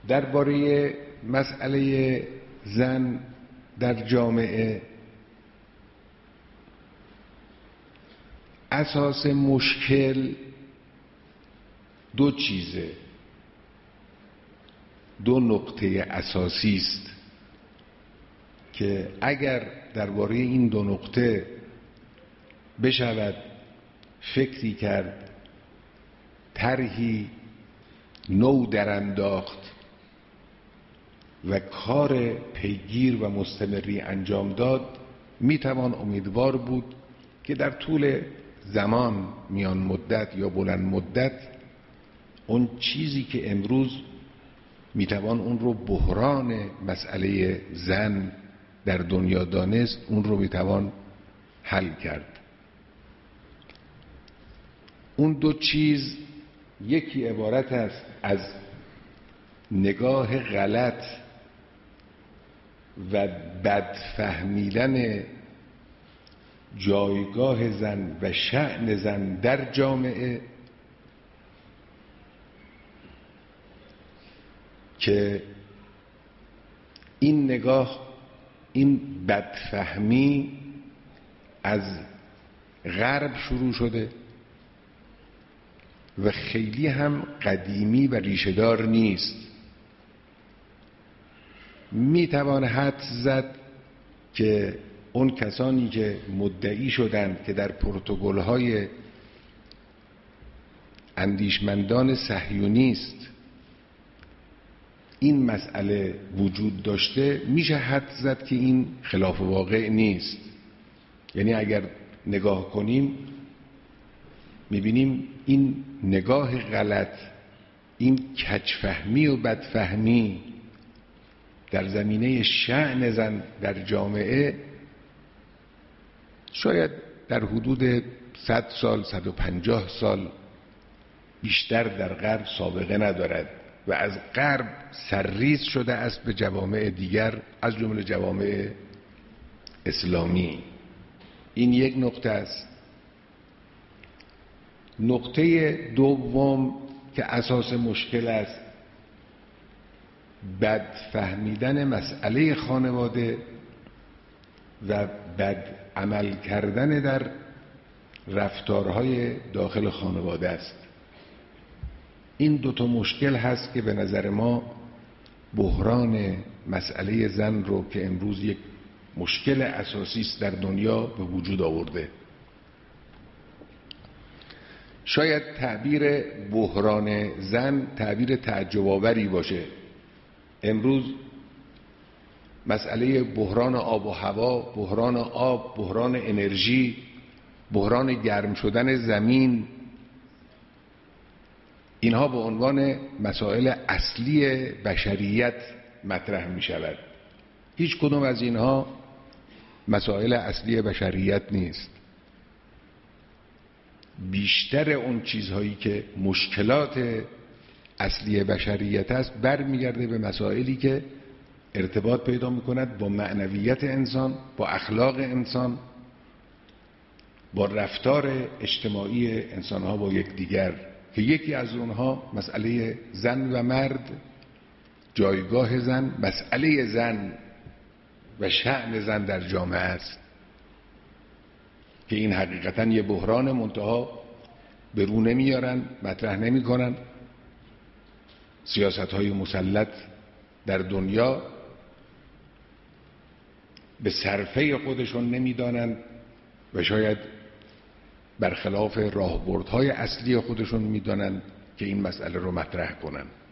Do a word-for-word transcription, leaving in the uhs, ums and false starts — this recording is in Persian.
درباره مسئله زن در جامعه، اساس مشکل دو چیزه، دو نقطه اساسی است که اگر درباره این دو نقطه بشود فکری کرد، طرحی نو درانداخت و کار پیگیر و مستمری انجام داد، میتوان امیدوار بود که در طول زمان میان مدت یا بلند مدت اون چیزی که امروز میتوان اون رو بحران مسئله زن در دنیا دانست، اون رو میتوان حل کرد. اون دو چیز یکی عبارت است از نگاه غلط و بد فهمیدن جایگاه زن و شأن زن در جامعه که این نگاه، این بدفهمی از غرب شروع شده و خیلی هم قدیمی و ریشه‌دار نیست. میتوان حدس زد که اون کسانی که مدعی شدند که در پروتکل‌های اندیشمندان صهیونیست این مسئله وجود داشته، میشه حدس زد که این خلاف واقع نیست. یعنی اگر نگاه کنیم میبینیم این نگاه غلط، این کجفهمی و بدفهمی در زمینه شأن زن در جامعه شاید در حدود صد سال، صد و پنجاه سال بیشتر در غرب سابقه ندارد و از غرب سرریز شده است به جوامع دیگر، از جمله جوامع اسلامی. این یک نقطه است. نقطه دوم که اساس مشکل است، بد فهمیدن مسئله خانواده و بد عمل کردن در رفتارهای داخل خانواده است. این دو تا مشکل هست که به نظر ما بحران مسئله زن رو که امروز یک مشکل اساسی است در دنیا به وجود آورده. شاید تعبیر بحران زن تعبیر تعجب آوری باشه. امروز مسئله بحران آب و هوا، بحران آب، بحران انرژی، بحران گرم شدن زمین، اینها به عنوان مسائل اصلی بشریت مطرح می شود. هیچ کدوم از اینها مسائل اصلی بشریت نیست. بیشتر اون چیزهایی که مشکلات اصلی بشریت است برمیگرده به مسائلی که ارتباط پیدا میکند با معنویت انسان، با اخلاق انسان، با رفتار اجتماعی انسانها با یکدیگر، که یکی از اونها مسئله زن و مرد، جایگاه زن، مسئله زن و شأن زن در جامعه است که این حقیقتا یه بحران منتها به رو نمیارن، مطرح نمی کنن. سیاست های مسلط در دنیا به صرفه خودشون نمیدانند و شاید برخلاف راهبردهای اصلی خودشون میدانند که این مسئله رو مطرح کنند.